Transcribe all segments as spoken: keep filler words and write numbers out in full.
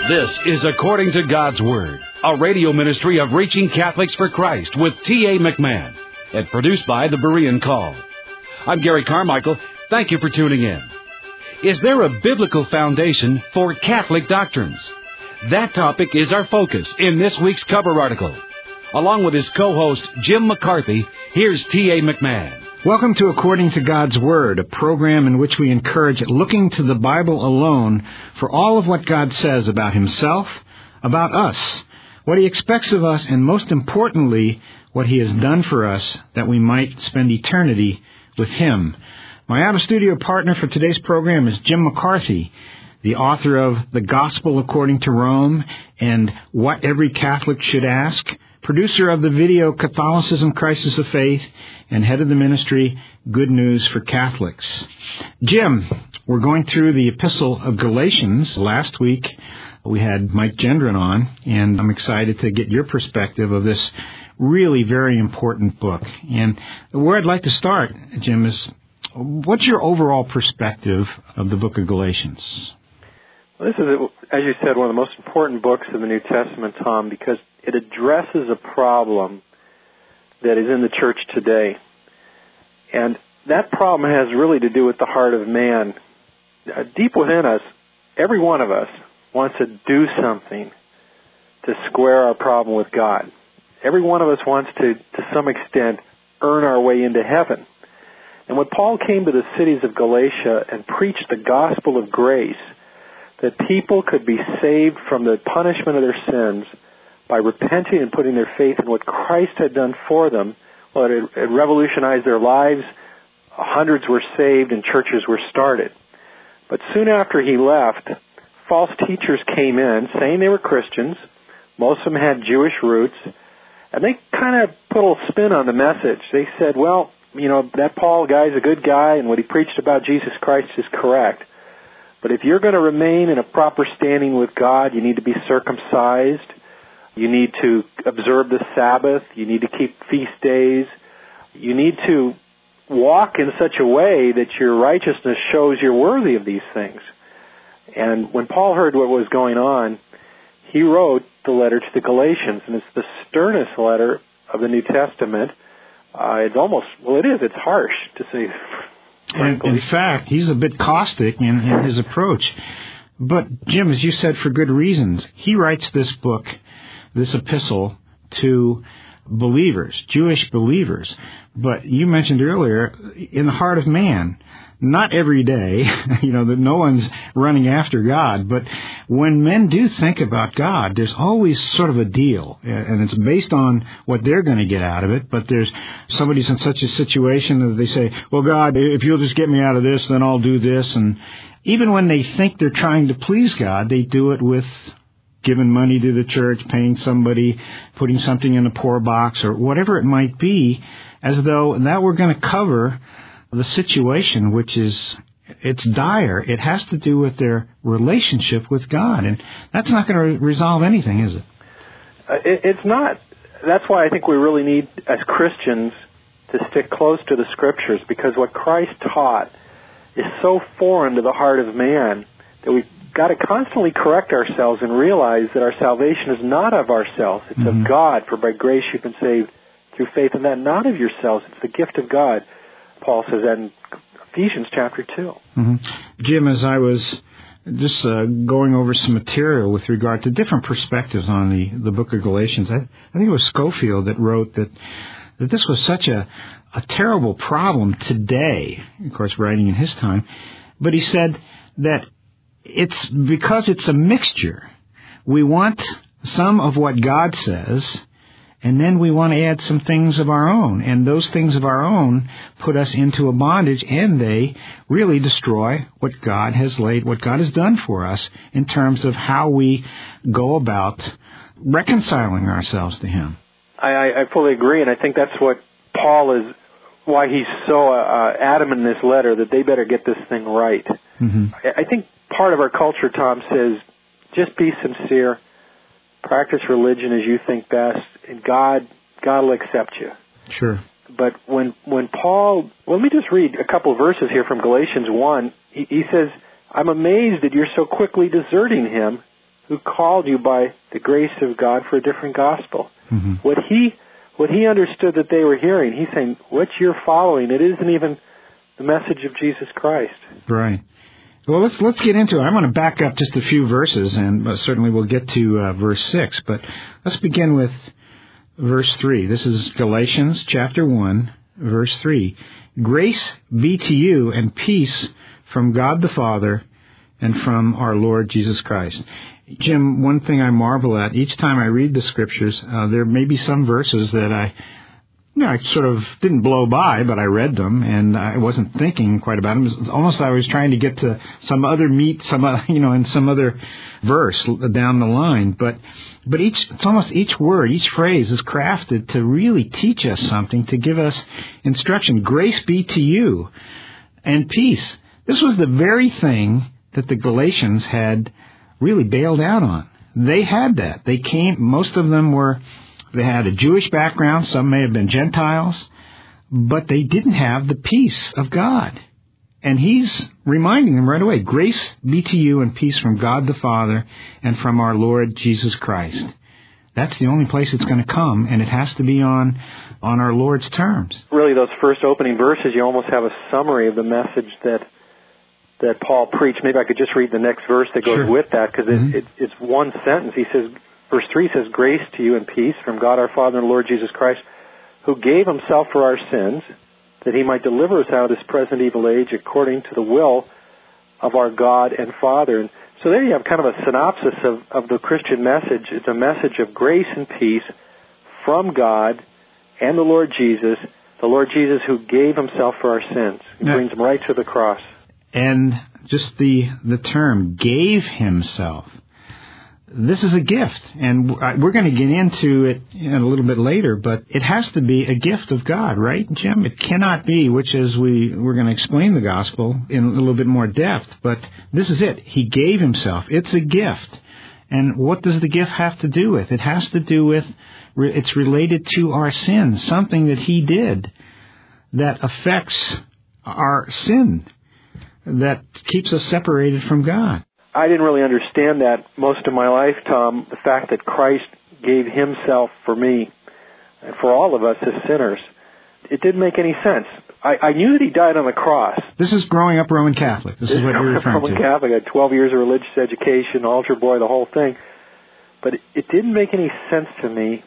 This is According to God's Word, a radio ministry of Reaching Catholics for Christ with T A McMahon, and produced by the Berean Call. I'm Gary Carmichael. Thank you for tuning in. Is there a biblical foundation for Catholic doctrines? That topic is our focus in this week's cover article. Along with his co-host, Jim McCarthy, here's T A McMahon. Welcome to According to God's Word, a program in which we encourage looking to the Bible alone for all of what God says about Himself, about us, what He expects of us, and most importantly, what He has done for us that we might spend eternity with Him. My out-of-studio partner for today's program is Jim McCarthy, the author of The Gospel According to Rome and What Every Catholic Should Ask, producer of the video Catholicism, Crisis of Faith, and head of the ministry Good News for Catholics. Jim, we're going through the Epistle of Galatians. Last week we had Mike Gendron on, and I'm excited to get your perspective of this really very important book. And where I'd like to start, Jim, is what's your overall perspective of the book of Galatians? Well, this is, as you said, one of the most important books in the New Testament, Tom, because it addresses a problem that is in the church today. And that problem has really to do with the heart of man. Uh, deep within us, every one of us wants to do something to square our problem with God. Every one of us wants to, to some extent, earn our way into heaven. And when Paul came to the cities of Galatia and preached the gospel of grace, that people could be saved from the punishment of their sins by repenting and putting their faith in what Christ had done for them, well, it, it revolutionized their lives. Hundreds were saved and churches were started. But soon after he left, false teachers came in saying they were Christians. Most of them had Jewish roots. And they kind of put a little spin on the message. They said, well, you know, that Paul guy's a good guy and what he preached about Jesus Christ is correct. But if you're going to remain in a proper standing with God, you need to be circumcised. You need to observe the Sabbath. You need to keep feast days. You need to walk in such a way that your righteousness shows you're worthy of these things. And when Paul heard what was going on, he wrote the letter to the Galatians, and it's the sternest letter of the New Testament. Uh, it's almost, well, it is, it's harsh to say. And in fact, he's a bit caustic in, in his approach. But, Jim, as you said, for good reasons, he writes this book, this epistle, to believers, Jewish believers. But you mentioned earlier, in the heart of man, not every day, you know, that no one's running after God, but when men do think about God, there's always sort of a deal, and it's based on what they're going to get out of it, but there's somebody's in such a situation that they say, well, God, if you'll just get me out of this, then I'll do this, and even when they think they're trying to please God, they do it with giving money to the church, paying somebody, putting something in a poor box, or whatever it might be, as though that we're going to cover the situation, which is, it's dire. It has to do with their relationship with God, and that's not going to resolve anything, is it? Uh, it? It's not. That's why I think we really need, as Christians, to stick close to the Scriptures, because what Christ taught is so foreign to the heart of man that we've got to constantly correct ourselves and realize that our salvation is not of ourselves. It's mm-hmm. of God, for by grace you've been saved through faith, and that not of yourselves. It's the gift of God. Paul says that in Ephesians chapter two. Mm-hmm. Jim, as I was just uh, going over some material with regard to different perspectives on the, the book of Galatians, I, I think it was Schofield that wrote that that this was such a, a terrible problem today, of course, writing in his time, but he said that it's because it's a mixture. We want some of what God says, and then we want to add some things of our own. And those things of our own put us into a bondage, and they really destroy what God has laid, what God has done for us in terms of how we go about reconciling ourselves to Him. I, I fully agree, and I think that's what Paul is, why he's so uh, adamant in this letter that they better get this thing right. Mm-hmm. I, I think part of our culture, Tom, says, just be sincere, practice religion as you think best, and God, God will accept you. Sure. But when when Paul, well, let me just read a couple of verses here from Galatians one. He, he says, I'm amazed that you're so quickly deserting him who called you by the grace of God for a different gospel. Mm-hmm. What he what he understood that they were hearing, he's saying, what you're following, it isn't even the message of Jesus Christ. Right. Well, let's let's get into it. I'm going to back up just a few verses, and uh, certainly we'll get to uh, verse six. But let's begin with verse three. This is Galatians chapter one, verse three. Grace be to you and peace from God the Father and from our Lord Jesus Christ. Jim, one thing I marvel at, each time I read the Scriptures, uh, there may be some verses that I, you know, I sort of didn't blow by, but I read them, and I wasn't thinking quite about them. It was almost like I was trying to get to some other meat, some other, you know, in some other verse down the line. But but each, it's almost each word, each phrase is crafted to really teach us something, to give us instruction. Grace be to you and peace. This was the very thing that the Galatians had really bailed out on. They had that. They came, most of them were, they had a Jewish background, some may have been Gentiles, but they didn't have the peace of God. And he's reminding them right away, grace be to you and peace from God the Father and from our Lord Jesus Christ. That's the only place it's going to come, and it has to be on on our Lord's terms. Really, those first opening verses, you almost have a summary of the message that that Paul preached. Maybe I could just read the next verse that goes Sure. with that, because Mm-hmm. it, it, it's one sentence. He says, verse three says, grace to you and peace from God our Father and Lord Jesus Christ, who gave himself for our sins, that he might deliver us out of this present evil age according to the will of our God and Father. And so there you have kind of a synopsis of, of the Christian message. It's a message of grace and peace from God and the Lord Jesus, the Lord Jesus who gave himself for our sins. He Yeah. brings them right to the cross. And just the the term, gave himself. This is a gift, and we're going to get into it a little bit later, but it has to be a gift of God, right, Jim? It cannot be, which is we, we're going to explain the gospel in a little bit more depth, but this is it. He gave himself. It's a gift. And what does the gift have to do with? It has to do with, it's related to our sins, something that he did that affects our sin, that keeps us separated from God. I didn't really understand that most of my life, Tom, the fact that Christ gave himself for me and for all of us as sinners. It didn't make any sense. I, I knew that he died on the cross. This is growing up Roman Catholic. This is what you're referring Roman to. Catholic. I had twelve years of religious education, altar boy, the whole thing. But it, it didn't make any sense to me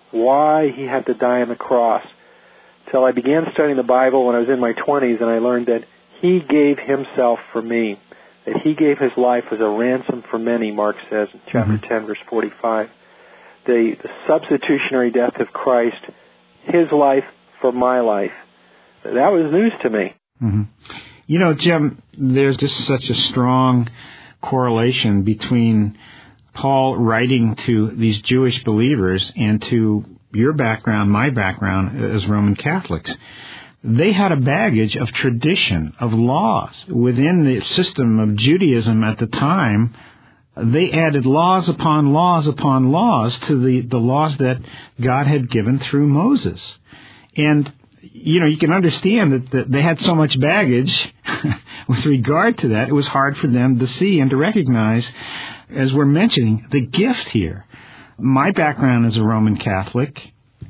why he had to die on the cross until I began studying the Bible when I was in my twenties, and I learned that he gave himself for me, that he gave his life as a ransom for many, Mark says in chapter mm-hmm. ten, verse forty-five. The, the substitutionary death of Christ, his life for my life. That was news to me. Mm-hmm. You know, Jim, there's just such a strong correlation between Paul writing to these Jewish believers and to your background, my background as Roman Catholics. They had a baggage of tradition, of laws. Within the system of Judaism at the time, they added laws upon laws upon laws to the, the laws that God had given through Moses. And, you know, you can understand that, that they had so much baggage with regard to that, it was hard for them to see and to recognize, as we're mentioning, the gift here. My background as a Roman Catholic,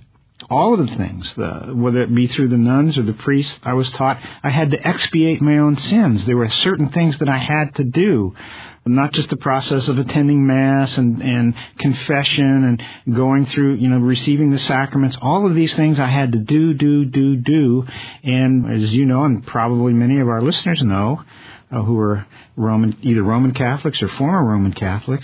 all of the things, the, whether it be through the nuns or the priests, I was taught I had to expiate my own sins. There were certain things that I had to do, not just the process of attending Mass and, and confession and going through, you know, receiving the sacraments. All of these things I had to do, do, do, do. And as you know, and probably many of our listeners know, uh, who are Roman, either Roman Catholics or former Roman Catholics,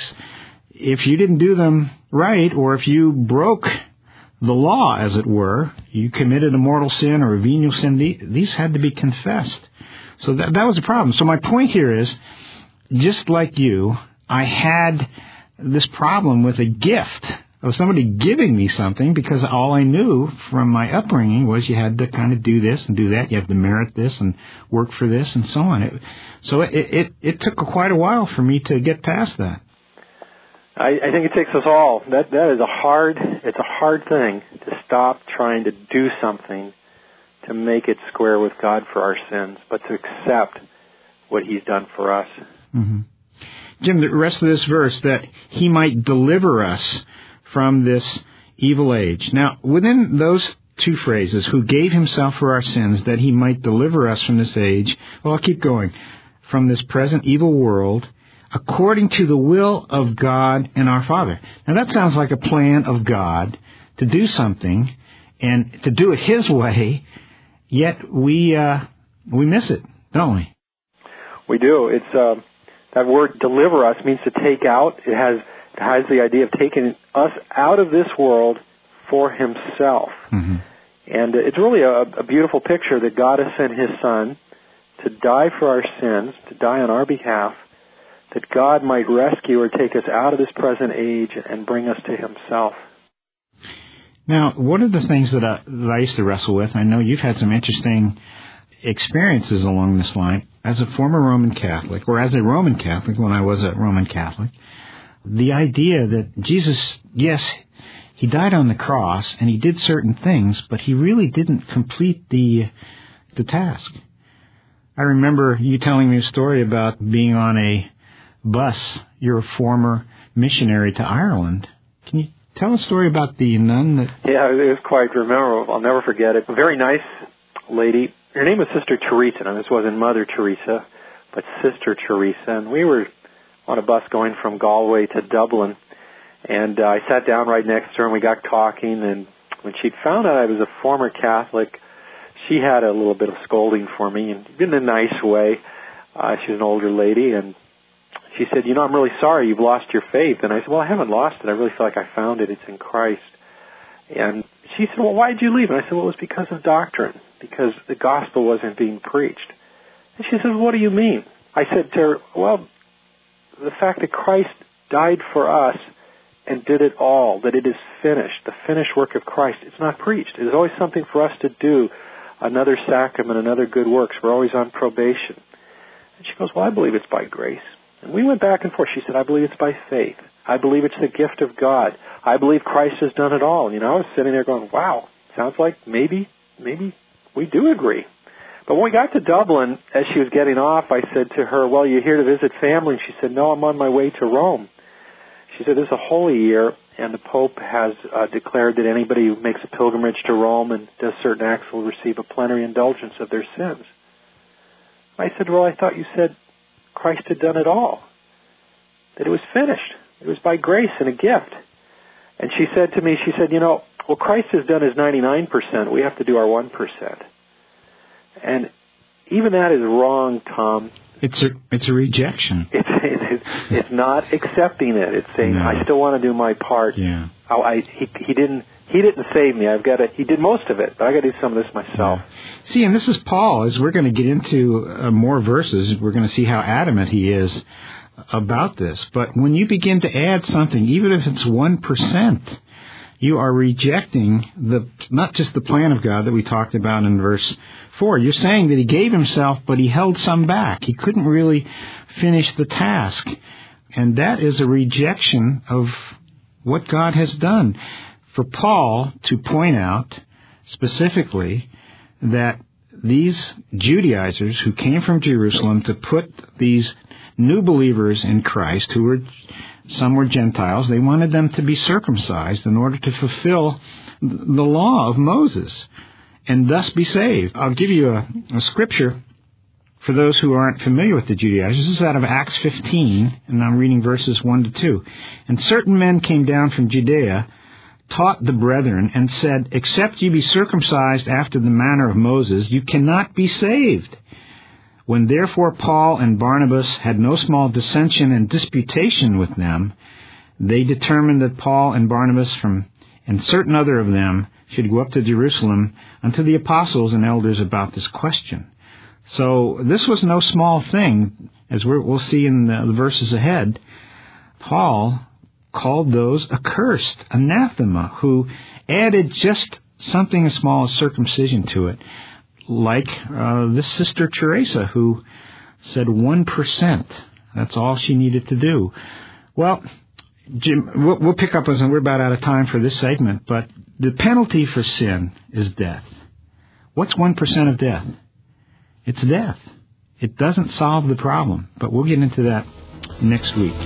if you didn't do them right, or if you broke the law, as it were, you committed a mortal sin or a venial sin, these had to be confessed. So that, that was a problem. So my point here is, just like you, I had this problem with a gift of somebody giving me something, because all I knew from my upbringing was you had to kind of do this and do that. You had to merit this and work for this and so on. It, so it, it, it took quite a while for me to get past that. I, I think it takes us all. That that is a hard. It's a hard thing to stop trying to do something to make it square with God for our sins, but to accept what He's done for us. Mm-hmm. Jim, the rest of this verse, that he might deliver us from this evil age. Now, within those two phrases, who gave himself for our sins, that he might deliver us from this age, well, I'll keep going, from this present evil world, according to the will of God and our Father. Now, that sounds like a plan of God to do something, and to do it his way, yet we uh, we miss it, don't we? We do. It's uh, that word "deliver us" means to take out. It has it has the idea of taking us out of this world for Himself, mm-hmm. and it's really a, a beautiful picture that God has sent His Son to die for our sins, to die on our behalf, that God might rescue or take us out of this present age and bring us to Himself. Now, one of the things that I, that I used to wrestle with, I know you've had some interesting experiences along this line, as a former Roman Catholic, or as a Roman Catholic when I was a Roman Catholic, the idea that Jesus, yes, He died on the cross and He did certain things, but He really didn't complete the the task. I remember you telling me a story about being on a bus. You're a former missionary to Ireland. Can you tell a story about the nun that... Yeah, it was quite memorable. I'll never forget it. A very nice lady. Her name was Sister Teresa. Now, this wasn't Mother Teresa, but Sister Teresa. And we were on a bus going from Galway to Dublin. And uh, I sat down right next to her, and we got talking. And when she found out I was a former Catholic, she had a little bit of scolding for me, and in a nice way. Uh, she was an older lady, and she said, you know, I'm really sorry you've lost your faith. And I said, well, I haven't lost it. I really feel like I found it. It's in Christ. And she said, well, why did you leave? And I said, well, it was because of doctrine, because the gospel wasn't being preached. And she said, what do you mean? I said to her, well, the fact that Christ died for us and did it all, that it is finished, the finished work of Christ, it's not preached. There's always something for us to do, another sacrament, another good works. We're always on probation. And she goes, well, I believe it's by grace. And we went back and forth. She said, I believe it's by faith. I believe it's the gift of God. I believe Christ has done it all. You know, I was sitting there going, wow, sounds like maybe, maybe we do agree. But when we got to Dublin, as she was getting off, I said to her, well, you're here to visit family? And she said, no, I'm on my way to Rome. She said, this is a holy year, and the Pope has uh, declared that anybody who makes a pilgrimage to Rome and does certain acts will receive a plenary indulgence of their sins. I said, well, I thought you said Christ had done it all, that it was finished. It was by grace and a gift. And she said to me, she said, you know, well, Christ has done his ninety-nine percent. We have to do our one percent. And even that is wrong, Tom. It's a it's a rejection. It's it's, it's not accepting it. It's saying, no. I still want to do my part. Yeah. I, I he he didn't he didn't save me. I've got to. He did most of it, but I got to do some of this myself. Yeah. See, and this is Paul. As we're going to get into uh, more verses, we're going to see how adamant he is about this. But when you begin to add something, even if it's one percent, you are rejecting the not just the plan of God that we talked about in verse four. You're saying that he gave himself, but he held some back. He couldn't really finish the task. And that is a rejection of what God has done. For Paul to point out specifically that these Judaizers who came from Jerusalem to put these new believers in Christ, who were some were Gentiles, they wanted them to be circumcised in order to fulfill the law of Moses and thus be saved. I'll give you a, a scripture for those who aren't familiar with the Judaizers. This is out of Acts fifteen, and I'm reading verses one to two. And certain men came down from Judea, taught the brethren, and said, except ye be circumcised after the manner of Moses, you cannot be saved. When therefore Paul and Barnabas had no small dissension and disputation with them, they determined that Paul and Barnabas from and certain other of them should go up to Jerusalem unto the apostles and elders about this question. So this was no small thing, as we're, we'll see in the, the verses ahead. Paul called those accursed, anathema, who added just something as small as circumcision to it, like uh, this Sister Teresa, who said one percent. That's all she needed to do. Well, Jim, we'll, we'll pick up as we're about out of time for this segment, but the penalty for sin is death. What's one percent of death? It's death. It doesn't solve the problem, but we'll get into that next week.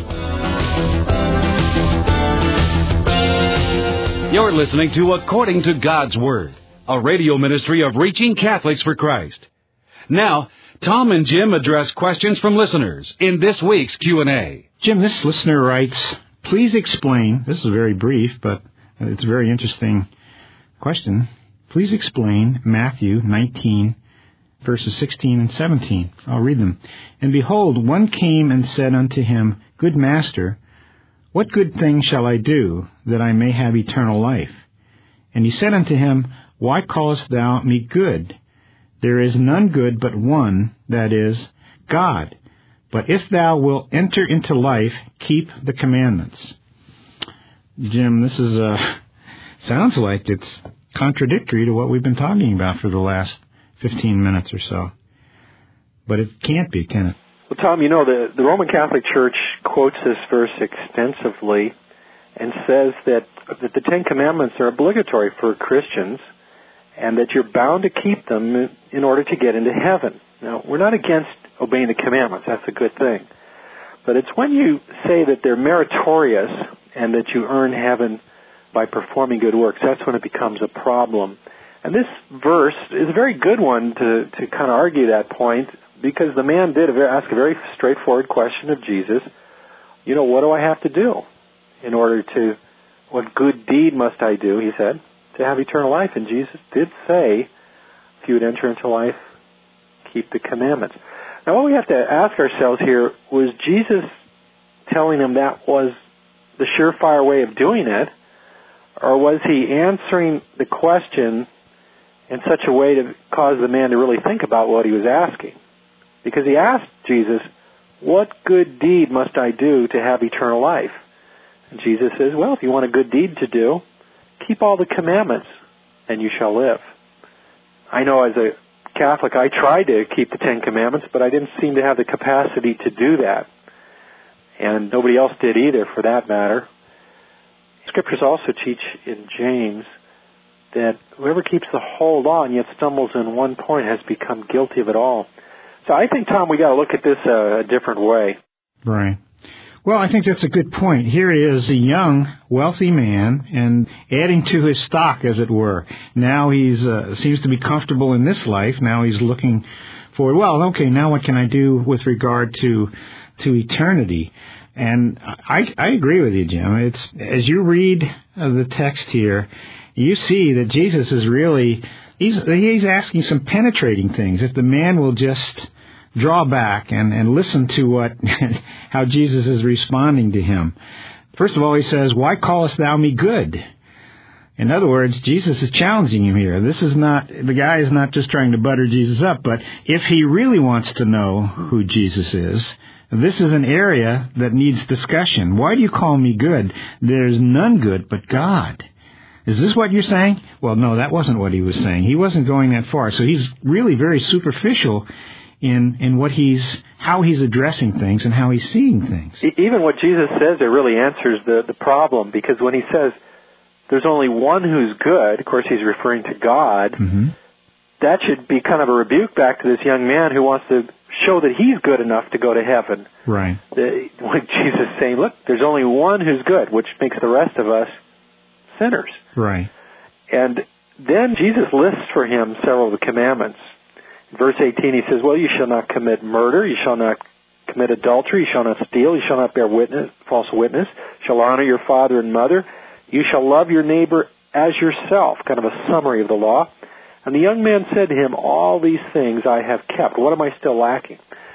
You're listening to According to God's Word, a radio ministry of Reaching Catholics for Christ. Now, Tom and Jim address questions from listeners in this week's Q and A. Jim, this listener writes, please explain, this is very brief, but it's a very interesting question. Please explain Matthew nineteen, verses sixteen and seventeen. I'll read them. And behold, one came and said unto him, Good Master, what good thing shall I do, that I may have eternal life? And he said unto him, Why callest thou me good? There is none good but one, that is, God. But if thou wilt enter into life, keep the commandments. Jim, this is uh, sounds like it's contradictory to what we've been talking about for the last fifteen minutes or so. But it can't be, can it? Well, Tom, you know, the, the Roman Catholic Church quotes this verse extensively and says that, that the Ten Commandments are obligatory for Christians and that you're bound to keep them in order to get into heaven. Now, we're not against obeying the commandments. That's a good thing. But it's when you say that they're meritorious and that you earn heaven by performing good works, that's when it becomes a problem. And this verse is a very good one to, to kind of argue that point, because the man did ask a very straightforward question of Jesus. You know, what do I have to do in order to, what good deed must I do, he said, to have eternal life? And Jesus did say, if you would enter into life, keep the commandments. Now, what we have to ask ourselves here, was Jesus telling him that was the surefire way of doing it, or was he answering the question in such a way to cause the man to really think about what he was asking? Because he asked Jesus, what good deed must I do to have eternal life? And Jesus says, well, if you want a good deed to do, keep all the commandments, and you shall live. I know as a Catholic, I tried to keep the Ten Commandments, but I didn't seem to have the capacity to do that. And nobody else did either, for that matter. Scriptures also teach in James that whoever keeps the whole law and yet stumbles in one point has become guilty of it all. So I think, Tom, we got to look at this uh, a different way. Right. Well, I think that's a good point. Here he is, a young, wealthy man, and adding to his stock, as it were. Now he's uh, seems to be comfortable in this life. Now he's looking forward. Well, okay, now what can I do with regard to to eternity? And I, I agree with you, Jim. It's as you read uh, the text here, you see that Jesus is really he's he's asking some penetrating things. If the man will just draw back and, and listen to what how Jesus is responding to him. First of all, he says, Why callest thou me good? In other words, Jesus is challenging him here. This is not, the guy is not just trying to butter Jesus up, but if he really wants to know who Jesus is, this is an area that needs discussion. Why do you call me good? There's none good but God. Is this what you're saying? Well, no, that wasn't what he was saying. He wasn't going that far. So he's really very superficial in in what he's, how he's addressing things and how he's seeing things. Even what Jesus says, it really answers the, the problem, because when he says there's only one who's good, of course he's referring to God, mm-hmm. that should be kind of a rebuke back to this young man who wants to show that he's good enough to go to heaven. Right. The, when Jesus is saying, look, there's only one who's good, which makes the rest of us sinners. Right. And then Jesus lists for him several of the commandments. In verse eighteen, he says, well, you shall not commit murder, you shall not commit adultery, you shall not steal, you shall not bear witness, false witness, you shall honor your father and mother, you shall love your neighbor as yourself, kind of a summary of the law. And the young man said to him, all these things I have kept. What am I still lacking?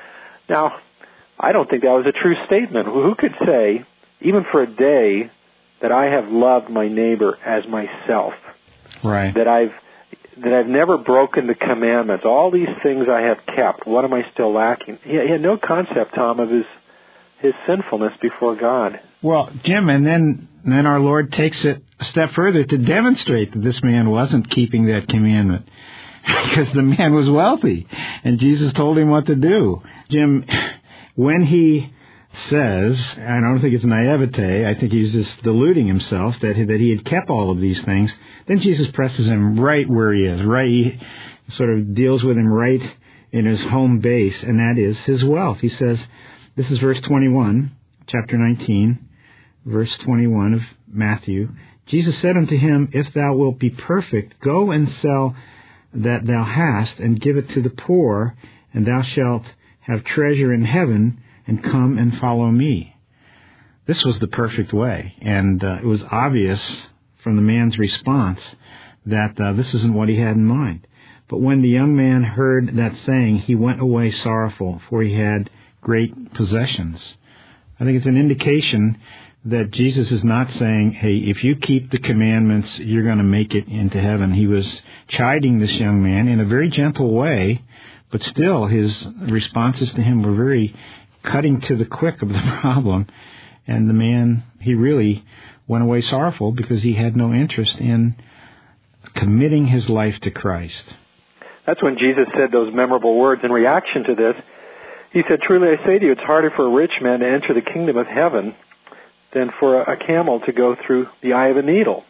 Now, I don't think that was a true statement. Who could say, even for a day, that I have loved my neighbor as myself? Right. That I've that I've never broken the commandments. All these things I have kept. What am I still lacking? He had no concept, Tom, of his his sinfulness before God. Well, Jim, and then then our Lord takes it a step further to demonstrate that this man wasn't keeping that commandment, because the man was wealthy, and Jesus told him what to do. Jim, when he says, I don't think it's naivete, I think he's just deluding himself that he, that he had kept all of these things, then Jesus presses him right where he is, right, he sort of deals with him right in his home base, and that is his wealth. He says, This is verse twenty-one, chapter nineteen, verse twenty-one of Matthew. Jesus said unto him, If thou wilt be perfect, go and sell that thou hast, and give it to the poor, and thou shalt have treasure in heaven, and come and follow me. This was the perfect way, and uh, it was obvious from the man's response that uh, this isn't what he had in mind. But when the young man heard that saying, he went away sorrowful, for he had great possessions. I think it's an indication that Jesus is not saying, hey, if you keep the commandments, you're going to make it into heaven. He was chiding this young man in a very gentle way, but still his responses to him were very cutting to the quick of the problem. And the man, he really went away sorrowful because he had no interest in committing his life to Christ. That's when Jesus said those memorable words in reaction to this. He said, Truly I say to you, it's harder for a rich man to enter the kingdom of heaven than for a camel to go through the eye of a needle.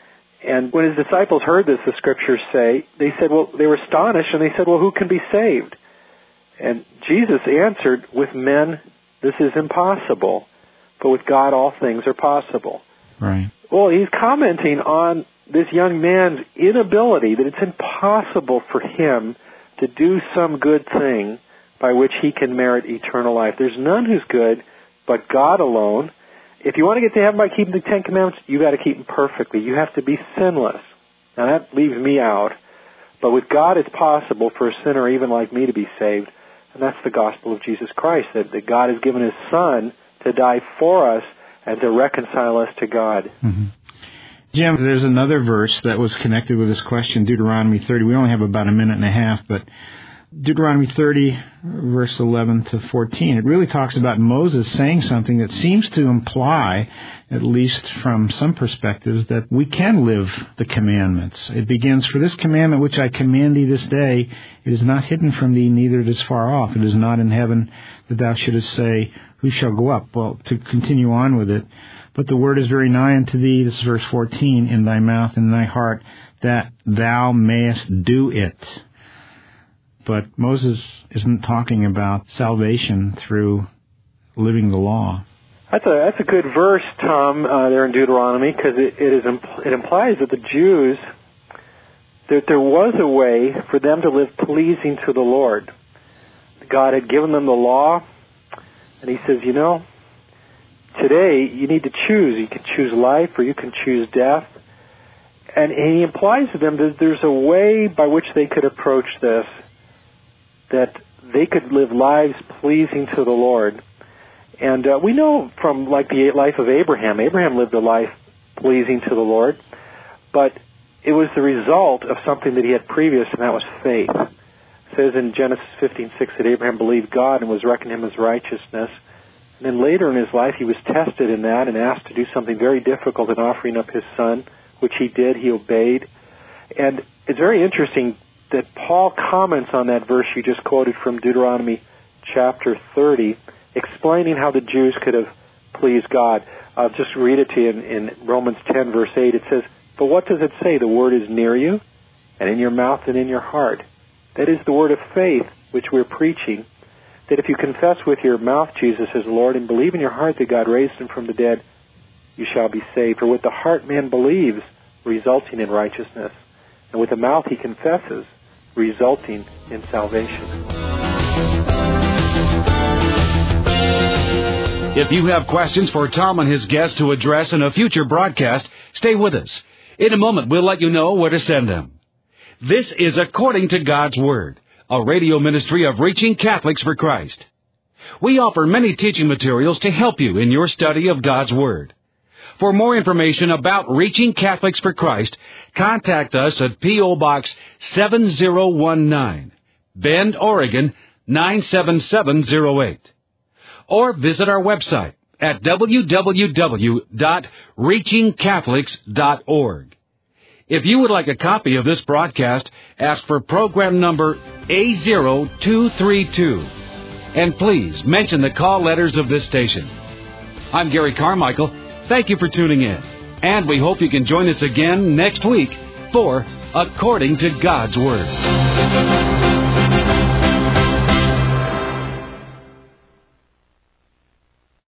And when his disciples heard this, the scriptures say, they said, well, they were astonished, and they said, well, who can be saved? And Jesus answered, with men, this is impossible, but with God all things are possible. Right. Well, he's commenting on this young man's inability, that it's impossible for him to do some good thing by which he can merit eternal life. There's none who's good but God alone. If you want to get to heaven by keeping the Ten Commandments, you got to keep them perfectly. You have to be sinless. Now that leaves me out. But with God, it's possible for a sinner even like me to be saved. And that's the gospel of Jesus Christ, that, that God has given His Son to die for us and to reconcile us to God. Mm-hmm. Jim, there's another verse that was connected with this question, Deuteronomy thirty. We only have about a minute and a half, but Deuteronomy thirty, verse eleven to fourteen, it really talks about Moses saying something that seems to imply, at least from some perspectives, that we can live the commandments. It begins, For this commandment which I command thee this day, it is not hidden from thee, neither it is far off. It is not in heaven that thou shouldest say, Who shall go up? Well, to continue on with it, But the word is very nigh unto thee, this is verse fourteen, in thy mouth and in thy heart, that thou mayest do it. But Moses isn't talking about salvation through living the law. That's a that's a good verse, Tom, uh, there in Deuteronomy, because it it, is impl- it implies that the Jews, that there was a way for them to live pleasing to the Lord. God had given them the law, and He says, you know, today you need to choose. You can choose life or you can choose death. And He implies to them that there's a way by which they could approach this, that they could live lives pleasing to the Lord. And uh, we know from, like, the life of Abraham, Abraham lived a life pleasing to the Lord, but it was the result of something that he had previous, and that was faith. It says in Genesis fifteen six that Abraham believed God and was reckoned him as righteousness. And then later in his life, he was tested in that and asked to do something very difficult in offering up his son, which he did. He obeyed. And it's very interesting that Paul comments on that verse you just quoted from Deuteronomy chapter thirty, explaining how the Jews could have pleased God. I'll just read it to you in, in Romans ten, verse eight. It says, But what does it say? The word is near you, and in your mouth and in your heart. That is the word of faith which we're preaching, that if you confess with your mouth Jesus as Lord and believe in your heart that God raised Him from the dead, you shall be saved. For with the heart man believes, resulting in righteousness, and with the mouth he confesses, resulting in salvation. If you have questions for Tom and his guests to address in a future broadcast, stay with us. In a moment, we'll let you know where to send them. This is According to God's Word, a radio ministry of Reaching Catholics for Christ. We offer many teaching materials to help you in your study of God's Word. For more information about Reaching Catholics for Christ, contact us at P O. Box seven zero one nine, Bend, Oregon nine seven seven zero eight. Or visit our website at w w w dot reaching catholics dot org. If you would like a copy of this broadcast, ask for program number A zero two three two. And please mention the call letters of this station. I'm Gary Carmichael. Thank you for tuning in. And we hope you can join us again next week for According to God's Word.